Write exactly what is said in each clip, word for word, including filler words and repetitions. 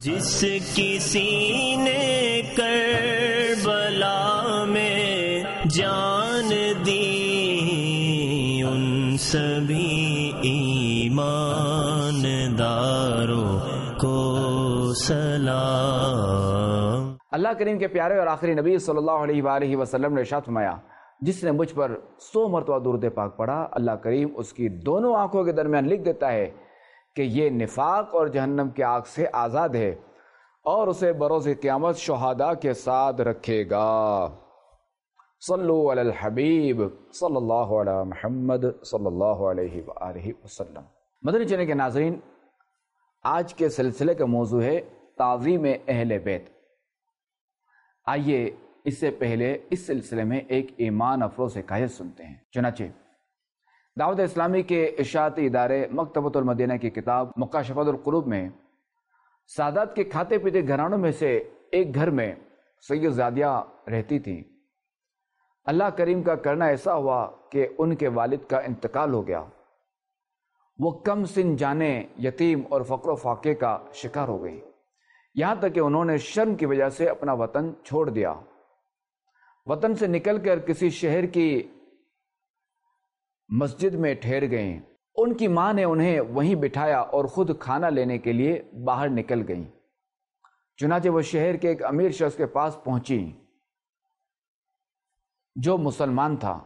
جس کی سینے کربلا میں جان دی، ان سبھی ایمان داروں کو سلام۔ اللہ کریم کے پیارے اور آخری نبی صلی اللہ علیہ وآلہ وسلم نے ارشاد فرمایا، جس نے مجھ پر سو مرتبہ درود پاک پڑھا، اللہ کریم اس کی دونوں آنکھوں کے درمیان لکھ دیتا ہے کہ یہ نفاق اور جہنم کی آگ سے آزاد ہے، اور اسے بروز قیامت شہداء کے ساتھ رکھے گا۔ صلو علی الحبیب صلی اللہ علیہ محمد صلی اللہ علیہ وآلہ وسلم۔ مدنی چینل کے ناظرین، آج کے سلسلے کا موضوع ہے تعظیم اہل بیت۔ آئیے اس سے پہلے اس سلسلے میں ایک ایمان افروز حکایت سنتے ہیں۔ چنانچہ دعوت اسلامی کے اشاعتی ادارے مکتبۃ المدینہ کی کتاب مکاشفۃ القلوب میں سادات کے کھاتے پیتے گھرانوں میں سے ایک گھر میں سید زادیہ رہتی تھیں۔ اللہ کریم کا کرنا ایسا ہوا کہ ان کے والد کا انتقال ہو گیا۔ وہ کم سن جانے یتیم اور فقر و فاقے کا شکار ہو گئی، یہاں تک کہ انہوں نے شرم کی وجہ سے اپنا وطن چھوڑ دیا۔ وطن سے نکل کر کسی شہر کی مسجد میں ٹھہر گئیں۔ ان کی ماں نے انہیں وہیں بٹھایا اور خود کھانا لینے کے لیے باہر نکل گئیں۔ چنانچہ وہ شہر کے ایک امیر شخص کے پاس پہنچی جو مسلمان تھا۔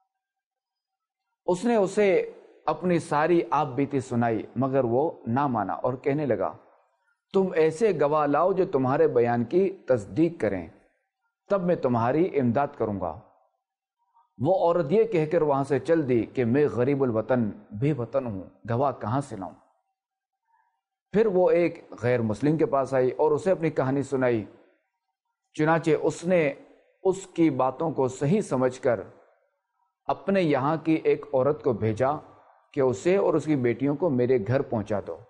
اس نے اسے اپنی ساری آپ بیتی سنائی، مگر وہ نہ مانا اور کہنے لگا، تم ایسے گواہ لاؤ جو تمہارے بیان کی تصدیق کریں، تب میں تمہاری امداد کروں گا۔ وہ عورت یہ کہہ کر وہاں سے چل دی کہ میں غریب الوطن بے وطن ہوں، گواہ کہاں سے لاؤں؟ پھر وہ ایک غیر مسلم کے پاس آئی اور اسے اپنی کہانی سنائی۔ چنانچہ اس نے اس کی باتوں کو صحیح سمجھ کر اپنے یہاں کی ایک عورت کو بھیجا کہ اسے اور اس کی بیٹیوں کو میرے گھر پہنچا دو۔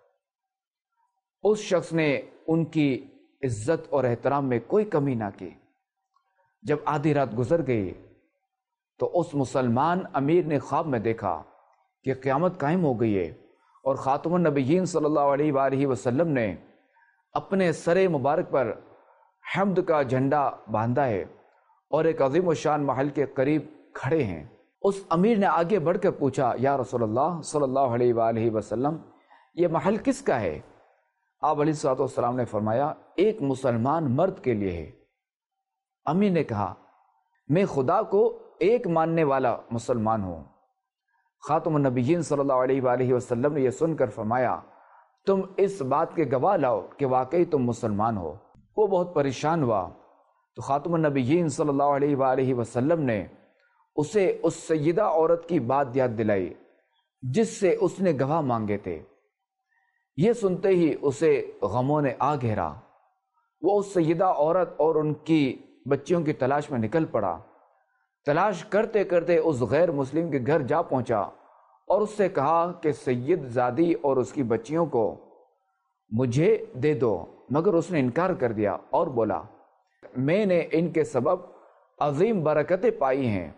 اس شخص نے ان کی عزت اور احترام میں کوئی کمی نہ کی۔ جب آدھی رات گزر گئی تو اس مسلمان امیر نے خواب میں دیکھا کہ قیامت قائم ہو گئی ہے اور خاتم النبیین صلی اللہ علیہ وآلہ وسلم نے اپنے سر مبارک پر حمد کا جھنڈا باندھا ہے اور ایک عظیم الشان محل کے قریب کھڑے ہیں۔ اس امیر نے آگے بڑھ کر پوچھا، یا رسول اللہ صلی اللہ علیہ وآلہ وسلم، یہ محل کس کا ہے؟ آپ علیہ الصلوۃ والسلام نے فرمایا، ایک مسلمان مرد کے لیے ہے۔ امیر نے کہا، میں خدا کو ایک ماننے والا مسلمان ہوں۔ خاتم النبیین صلی اللہ علیہ وآلہ وسلم نے یہ سن کر فرمایا، تم اس بات کے گواہ لاؤ کہ واقعی تم مسلمان ہو۔ وہ بہت پریشان ہوا تو خاتم النبیین صلی اللہ علیہ وآلہ وسلم نے اسے اس سیدہ عورت کی بات یاد دلائی جس سے اس نے گواہ مانگے تھے۔ یہ سنتے ہی اسے غموں نے آ گھیرا۔ وہ اس سیدہ عورت اور ان کی بچیوں کی تلاش میں نکل پڑا۔ تلاش کرتے کرتے اس غیر مسلم کے گھر جا پہنچا اور اس سے کہا کہ سید زادی اور اس کی بچیوں کو مجھے دے دو، مگر اس نے انکار کر دیا اور بولا، میں نے ان کے سبب عظیم برکتیں پائی ہیں۔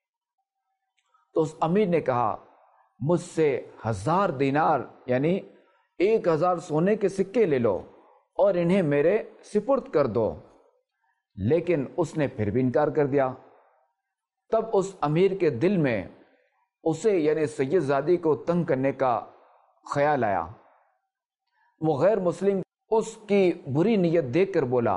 تو اس امیر نے کہا، مجھ سے ہزار دینار یعنی ایک ہزار سونے کے سکے لے لو اور انہیں میرے سپرد کر دو، لیکن اس نے پھر بھی انکار کر دیا۔ تب اس امیر کے دل میں اسے یعنی سید زادی کو تنگ کرنے کا خیال آیا۔ وہ غیر مسلم اس کی بری نیت دیکھ کر بولا،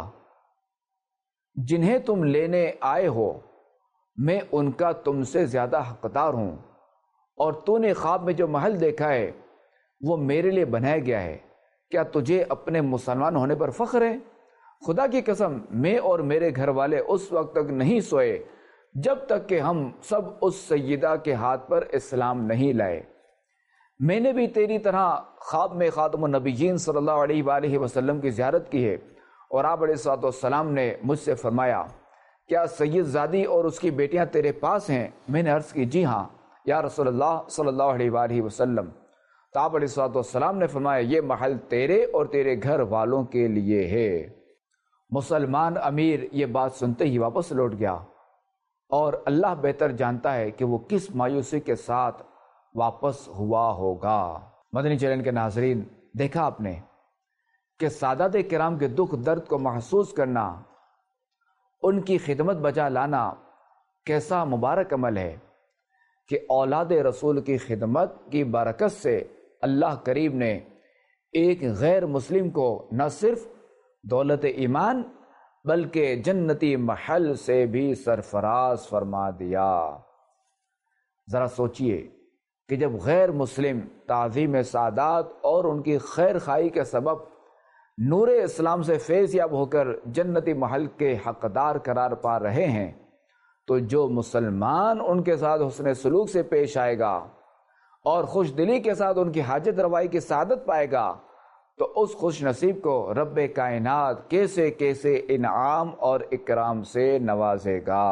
جنہیں تم لینے آئے ہو میں ان کا تم سے زیادہ حقدار ہوں، اور تو نے خواب میں جو محل دیکھا ہے وہ میرے لیے بنایا گیا ہے، کیا تجھے اپنے مسلمان ہونے پر فخر ہے؟ خدا کی قسم میں اور میرے گھر والے اس وقت تک نہیں سوئے جب تک کہ ہم سب اس سیدہ کے ہاتھ پر اسلام نہیں لائے۔ میں نے بھی تیری طرح خواب میں خاتم النبیین صلی اللہ علیہ وآلہ وسلم کی زیارت کی ہے، اور آپ علیہ الصلوۃ والسلام نے مجھ سے فرمایا، کیا سید زادی اور اس کی بیٹیاں تیرے پاس ہیں؟ میں نے عرض کی، جی ہاں یا رسول اللہ صلی اللہ علیہ وآلہ وسلم۔ تو آپ علیہ الصلوۃ والسلام نے فرمایا، یہ محل تیرے اور تیرے گھر والوں کے لیے ہے۔ مسلمان امیر یہ بات سنتے ہی واپس لوٹ گیا، اور اللہ بہتر جانتا ہے کہ وہ کس مایوسی کے ساتھ واپس ہوا ہوگا۔ مدنی چینل کے ناظرین، دیکھا آپ نے کہ سادات کرام کے دکھ درد کو محسوس کرنا، ان کی خدمت بجا لانا کیسا مبارک عمل ہے کہ اولاد رسول کی خدمت کی برکت سے اللہ کریم نے ایک غیر مسلم کو نہ صرف دولت ایمان بلکہ جنتی محل سے بھی سرفراز فرما دیا۔ ذرا سوچئے کہ جب غیر مسلم تعظیم سادات اور ان کی خیر خواہی کے سبب نور اسلام سے فیض یاب ہو کر جنتی محل کے حقدار قرار پا رہے ہیں، تو جو مسلمان ان کے ساتھ حسن سلوک سے پیش آئے گا اور خوش دلی کے ساتھ ان کی حاجت روائی کی سعادت پائے گا، تو اس خوش نصیب کو رب کائنات کیسے کیسے انعام اور اکرام سے نوازے گا۔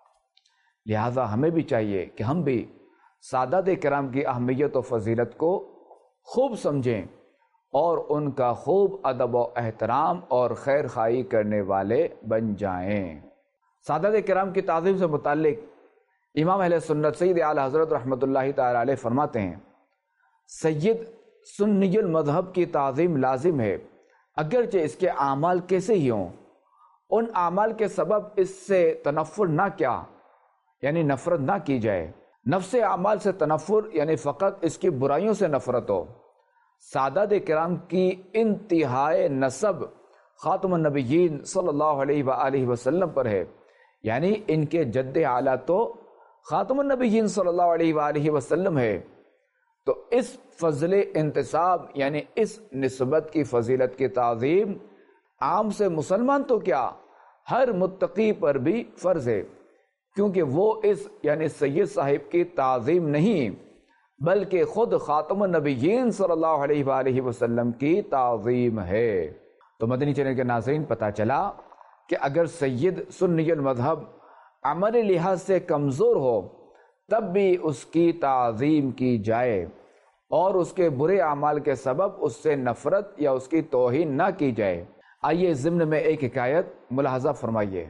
لہذا ہمیں بھی چاہیے کہ ہم بھی سادات کرام کی اہمیت و فضیلت کو خوب سمجھیں اور ان کا خوب ادب و احترام اور خیر خواہی کرنے والے بن جائیں۔ سادات کرام کی تعظیم سے متعلق امام اہل سنت سید اعلی حضرت رحمۃ اللہ تعالی علیہ فرماتے ہیں، سید سنی المذہب کی تعظیم لازم ہے، اگرچہ اس کے اعمال کیسے ہی ہوں، ان اعمال کے سبب اس سے تنفر نہ کیا یعنی نفرت نہ کی جائے۔ نفس اعمال سے تنفر یعنی فقط اس کی برائیوں سے نفرت ہو۔ سادات کرام کی انتہائی نسب خاتم النبیین صلی اللہ علیہ وآلہ وسلم پر ہے، یعنی ان کے جد اعلیٰ تو خاتم النبیین صلی اللہ علیہ وآلہ وسلم ہے، تو اس فضل انتساب یعنی اس نسبت کی فضیلت کی تعظیم عام سے مسلمان تو کیا ہر متقی پر بھی فرض ہے، کیونکہ وہ اس یعنی سید صاحب کی تعظیم نہیں بلکہ خود خاتم النبیین صلی اللہ علیہ وآلہ وسلم کی تعظیم ہے۔ تو مدنی چینل کے ناظرین، پتہ چلا کہ اگر سید سنی المذہب عملی لحاظ سے کمزور ہو تب بھی اس کی تعظیم کی جائے اور اس کے برے اعمال کے سبب اس سے نفرت یا اس کی توہین نہ کی جائے۔ آئیے ضمن میں ایک حکایت ملاحظہ فرمائیے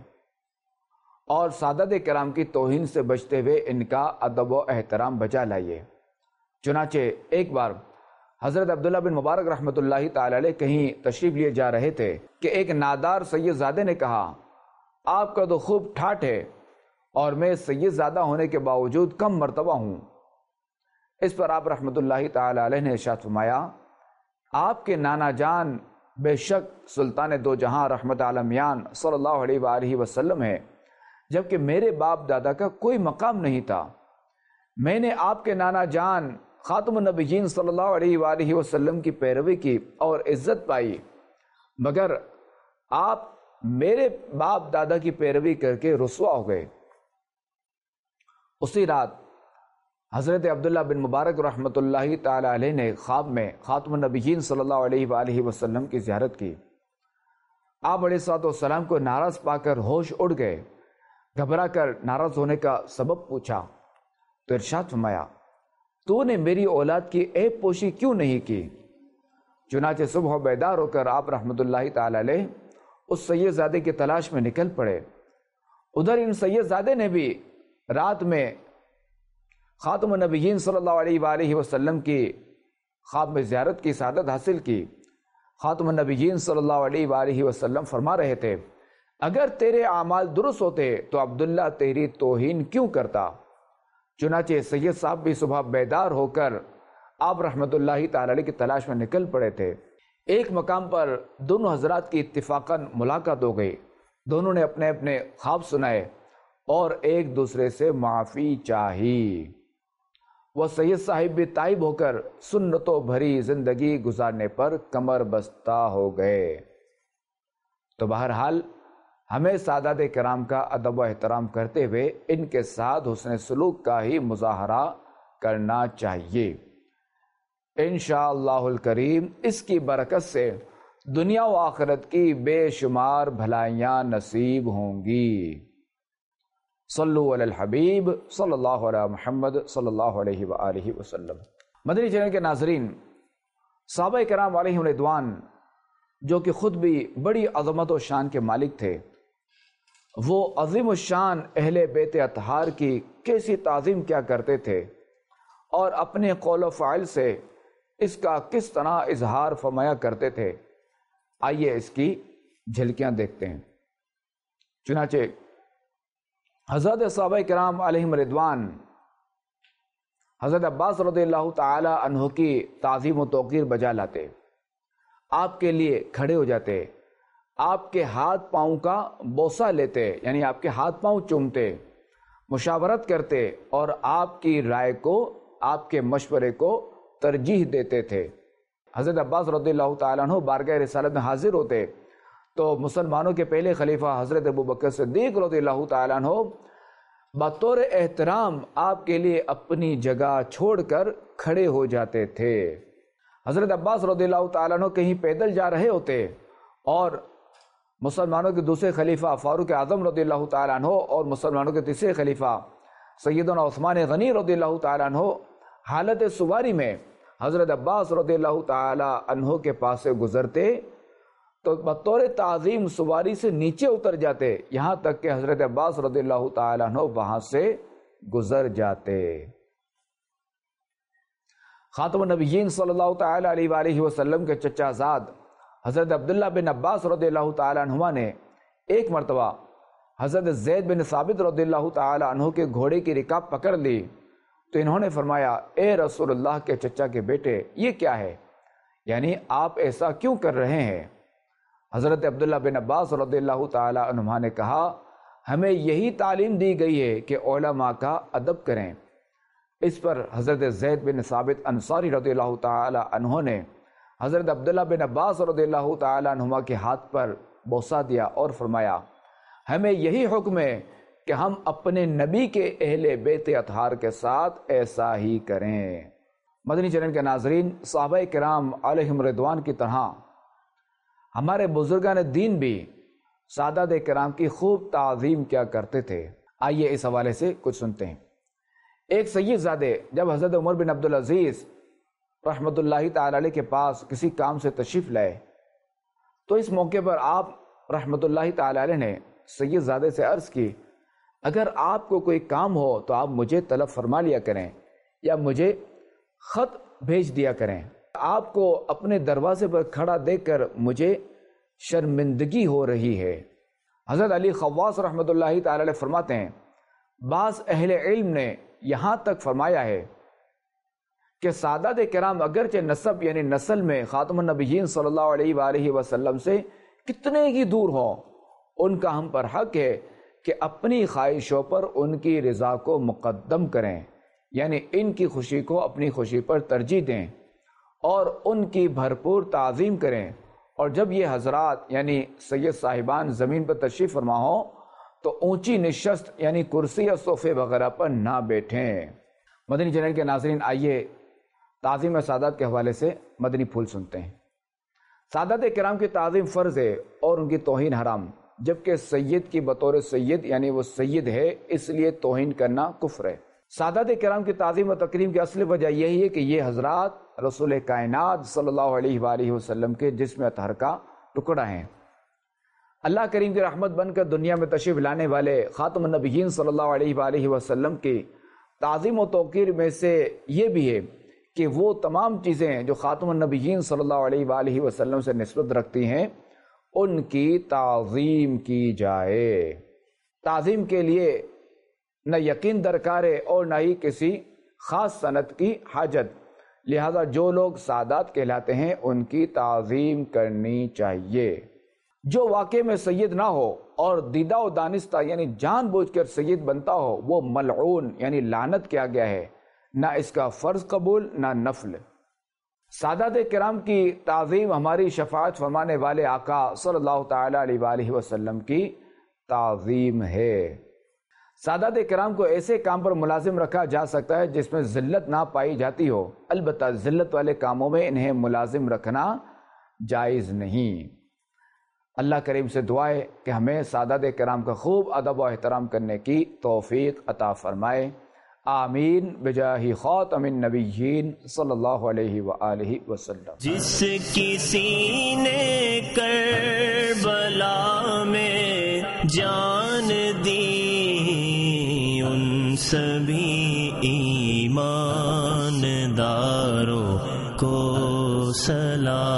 اور سادات کرام کی توہین سے بچتے ہوئے ان کا ادب و احترام بجا لائیے۔ چنانچہ ایک بار حضرت عبداللہ بن مبارک رحمۃ اللہ تعالی علیہ کہیں تشریف لیے جا رہے تھے کہ ایک نادار سید زادے نے کہا، آپ کا تو خوب ٹھاٹ ہے اور میں سید زادہ ہونے کے باوجود کم مرتبہ ہوں۔ اس پر آپ رحمۃ اللہ تعالی علیہ نے ارشاد فرمایا، آپ کے نانا جان بے شک سلطان دو جہاں رحمت عالمیان صلی اللہ علیہ وآلہ وسلم ہے، جبکہ میرے باپ دادا کا کوئی مقام نہیں تھا۔ میں نے آپ کے نانا جان خاتم النبیین صلی اللہ علیہ وآلہ وسلم کی پیروی کی اور عزت پائی، مگر آپ میرے باپ دادا کی پیروی کر کے رسوا ہو گئے۔ اسی رات حضرت عبداللہ بن مبارک رحمۃ اللہ تعالی علیہ نے خواب میں خاتم النبیین صلی اللہ علیہ وآلہ وسلم کی زیارت کی۔ آپ علیہ الصلوۃ والسلام کو ناراض پا کر ہوش اڑ گئے۔ گھبرا کر ناراض ہونے کا سبب پوچھا تو ارشاد فرمایا، تو نے میری اولاد کی عیب پوشی کیوں نہیں کی؟ چنانچہ صبح بیدار ہو کر آپ رحمۃ اللہ تعالی علیہ اس سید زادے کی تلاش میں نکل پڑے۔ ادھر ان سید زادے نے بھی رات میں خاتم النبیین صلی اللہ علیہ وآلہ وسلم کی خواب میں زیارت کی سعادت حاصل کی۔ خاتم النبیین صلی اللہ علیہ وآلہ وسلم فرما رہے تھے، اگر تیرے اعمال درست ہوتے تو عبداللہ تیری توہین کیوں کرتا؟ چنانچہ سید صاحب بھی صبح بیدار ہو کر آپ رحمت اللہ تعالی علیہ کی تلاش میں نکل پڑے تھے۔ ایک مقام پر دونوں حضرات کی اتفاقاً ملاقات ہو گئی۔ دونوں نے اپنے اپنے خواب سنائے اور ایک دوسرے سے معافی چاہی۔ وہ سید صاحب بھی تائب ہو کر سنتوں بھری زندگی گزارنے پر کمر بستہ ہو گئے۔ تو بہرحال ہمیں سادات کرام کا ادب و احترام کرتے ہوئے ان کے ساتھ حسن سلوک کا ہی مظاہرہ کرنا چاہیے۔ انشاءاللہ الکریم اس کی برکت سے دنیا و آخرت کی بے شمار بھلائیاں نصیب ہوں گی۔ صلو علی الحبیب صلی اللہ علیہ محمد صلی اللہ علیہ وآلہ وسلم۔ مدنی چینل کے ناظرین، صحابہ کرام علیہم رضوان جو کہ خود بھی بڑی عظمت و شان کے مالک تھے، وہ عظیم الشان اہل بیت اطہار کی کیسی تعظیم کیا کرتے تھے اور اپنے قول و فعل سے اس کا کس طرح اظہار فرمایا کرتے تھے۔ آئیے اس کی جھلکیاں دیکھتے ہیں۔ چنانچہ حضرت صحابہ کرام علیہم رضوان حضرت عباس رضی اللہ تعالی عنہ کی تعظیم و توقیر بجا لاتے، آپ کے لیے کھڑے ہو جاتے، آپ کے ہاتھ پاؤں کا بوسہ لیتے، یعنی آپ کے ہاتھ پاؤں چومتے، مشاورت کرتے اور آپ کی رائے کو، آپ کے مشورے کو ترجیح دیتے تھے۔ حضرت عباس رضی اللہ تعالیٰ عنہ بارگاہ رسالت میں حاضر ہوتے تو مسلمانوں کے پہلے خلیفہ حضرت ابوبکر صدیق رضی اللہ تعالیٰ عنہ بطور احترام آپ کے لیے اپنی جگہ چھوڑ کر کھڑے ہو جاتے تھے۔ حضرت عباس رضی اللہ تعالیٰ عنہ کہیں پیدل جا رہے ہوتے اور مسلمانوں کے دوسرے خلیفہ فاروق اعظم رضی اللہ تعالیٰ عنہ اور مسلمانوں کے تیسرے خلیفہ سیدنا عثمان غنی رضی اللہ تعالیٰ عنہ حالت سواری میں حضرت عباس رضی اللہ تعالیٰ عنہ کے پاس سے گزرتے تو بطور تعظیم سواری سے نیچے اتر جاتے، یہاں تک کہ حضرت عباس رضی اللہ تعالیٰ عنہ وہاں سے گزر جاتے۔ خاتم النبیین صلی اللہ تعالیٰ علیہ وآلہ وسلم کے چچا زاد حضرت عبداللہ بن عباس رضی اللہ تعالیٰ عنہ نے ایک مرتبہ حضرت زید بن ثابت رضی اللہ تعالیٰ عنہ کے گھوڑے کی رکاب پکڑ لی تو انہوں نے فرمایا، اے رسول اللہ کے چچا کے بیٹے، یہ کیا ہے؟ یعنی آپ ایسا کیوں کر رہے ہیں؟ حضرت عبداللہ بن عباس رضی اللہ تعالیٰ عنہ نے کہا، ہمیں یہی تعلیم دی گئی ہے کہ علماء کا ادب کریں۔ اس پر حضرت زید بن ثابت انصاری رضی اللہ تعالیٰ عنہ نے حضرت عبداللہ بن عباس رضی اللہ تعالیٰ عنہ کے ہاتھ پر بوسہ دیا اور فرمایا، ہمیں یہی حکم ہے کہ ہم اپنے نبی کے اہل بیت اطہار کے ساتھ ایسا ہی کریں۔ مدنی چینل کے ناظرین، صحابہ کرام علیہم رضوان کی طرح ہمارے بزرگان دین بھی سادات کرام کی خوب تعظیم کیا کرتے تھے۔ آئیے اس حوالے سے کچھ سنتے ہیں۔ ایک سید زادے جب حضرت عمر بن عبدالعزیز رحمۃ اللہ تعالی علیہ کے پاس کسی کام سے تشریف لائے تو اس موقع پر آپ رحمۃ اللہ تعالی علیہ نے سید زادے سے عرض کی، اگر آپ کو کوئی کام ہو تو آپ مجھے طلب فرما لیا کریں یا مجھے خط بھیج دیا کریں، آپ کو اپنے دروازے پر کھڑا دیکھ کر مجھے شرمندگی ہو رہی ہے۔ حضرت علی خواص رحمۃ اللہ تعالی علیہ فرماتے ہیں، بعض اہل علم نے یہاں تک فرمایا ہے کہ سادات کرام اگرچہ نسب یعنی نسل میں خاتم النبیین صلی اللہ علیہ وآلہ وسلم سے کتنے ہی دور ہوں، ان کا ہم پر حق ہے کہ اپنی خواہشوں پر ان کی رضا کو مقدم کریں، یعنی ان کی خوشی کو اپنی خوشی پر ترجیح دیں اور ان کی بھرپور تعظیم کریں، اور جب یہ حضرات یعنی سید صاحبان زمین پر تشریف فرما ہوں تو اونچی نشست یعنی کرسی یا صوفے وغیرہ پر نہ بیٹھیں۔ مدنی چینل کے ناظرین، آئیے تعظیم سادات کے حوالے سے مدنی پھول سنتے ہیں۔ سادات کرام کی تعظیم فرض ہے اور ان کی توہین حرام، جبکہ سید کی بطور سید یعنی وہ سید ہے اس لیے توہین کرنا کفر ہے۔ سادات کرام کی تعظیم و تکریم کی اصل وجہ یہی ہے کہ یہ حضرات رسول کائنات صلی اللہ علیہ وآلہ وسلم کے جسم اطہر کا ٹکڑا ہیں۔ اللہ کریم کی رحمت بن کر دنیا میں تشریف لانے والے خاتم النبیین صلی اللہ علیہ وآلہ وسلم کی تعظیم و توقیر میں سے یہ بھی ہے کہ وہ تمام چیزیں جو خاتم النبیین صلی اللہ علیہ وآلہ وسلم سے نسبت رکھتی ہیں ان کی تعظیم کی جائے۔ تعظیم کے لیے نہ یقین درکار ہے اور نہ ہی کسی خاص صنعت کی حاجت، لہذا جو لوگ سادات کہلاتے ہیں ان کی تعظیم کرنی چاہیے۔ جو واقع میں سید نہ ہو اور دیدہ و دانستہ یعنی جان بوجھ کر سید بنتا ہو وہ ملعون یعنی لعنت کیا گیا ہے، نہ اس کا فرض قبول نہ نفل۔ سادات کرام کی تعظیم ہماری شفاعت فرمانے والے آقا صلی اللہ تعالی علیہ وآلہ وسلم کی تعظیم ہے۔ سادات کرام کو ایسے کام پر ملازم رکھا جا سکتا ہے جس میں ذلت نہ پائی جاتی ہو، البتہ ذلت والے کاموں میں انہیں ملازم رکھنا جائز نہیں۔ اللہ کریم سے دعا ہے کہ ہمیں سادات کرام کا خوب ادب و احترام کرنے کی توفیق عطا فرمائے، آمین بجاہ خاتم النبیین صلی اللہ علیہ وآلہ وسلم۔ جس کسی نے کربلا میں جان دی ان سبھی ایمان داروں کو سلام۔